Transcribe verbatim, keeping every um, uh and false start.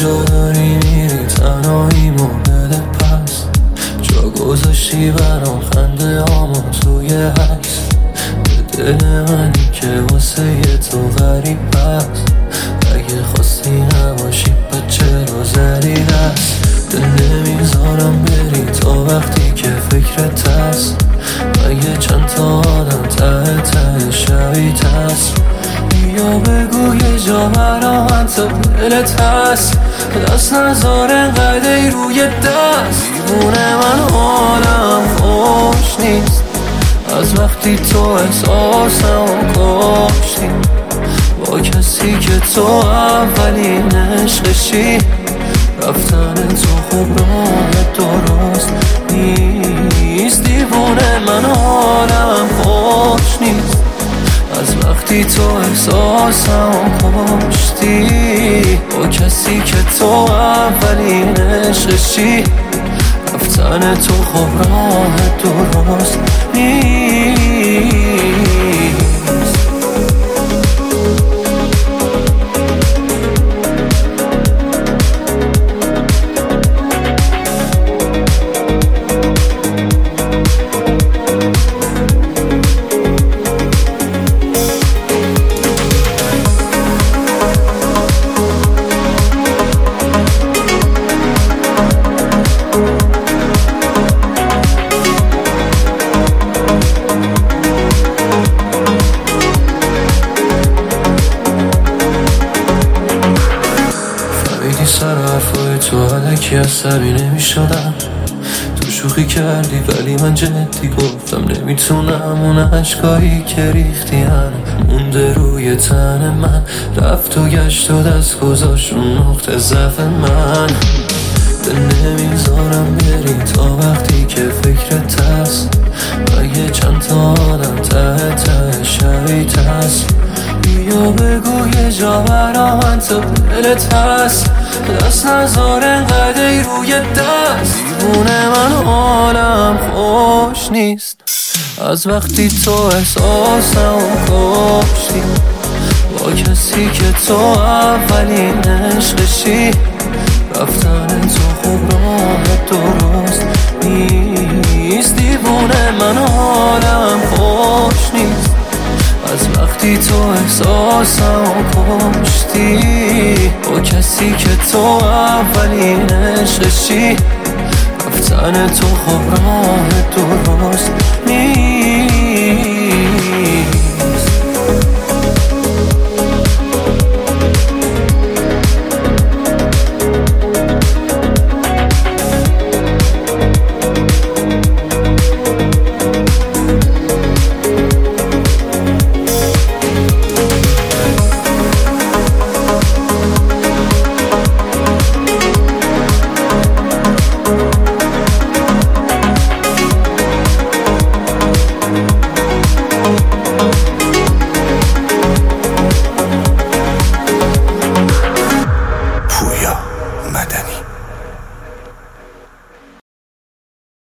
کجا داری میری تنهاییمو بده پس، جا گذاشتی برام خنده هامو توی عکس. به دل منی که واسه تو غریب هست، اگه خواستی نباشی پس چرا زدی دست؟ دل نمیذارم بری تا وقتی که فکرت هست، مگه چند تا آدم ته ته شبیت هست. بیا بگو یه جا برا من تا دلت هست، دست نذار انقدر روی دست. دیوونه من حالم خوش نیست از وقتی تو احساسم کشتی، با کسی که تو اولین عشقشی. رفتن تو خوب راه درست نیست، دیوونه من حالم خوش نیست از وقتی تو احساسم کشتی، با کسی که تو اولین عشقشی. رفتن تو خوب راه درست نیست. سر حرفای تو علکی عصبی نمی شدم، تو شوخی کردی ولی من جدی گفتم نمیتونم. اون عشقایی که ریختی هنو مونده روی تن من، رفت و گشت و دست گذاشت اون نقطه ضعف من. دل نمیذارم بری تا وقتی که فکرت هست، مگه چند تا آدم ته ته شبیت هست. بیا بگو یه جا برا من تا دلت هست، دست نذار انقدر روی دست. دیوونه من حالم خوش نیست از وقتی تو احساسم کشتی، با کسی که تو اولین عشقشی. رفتن تو خوب راه درست نیست، دیوونه من حالم خوش نیست از وقتی تو احساسم کشتی، با کسی که تو اولین عشقشی. رفتن تو خوب راه درست نیست.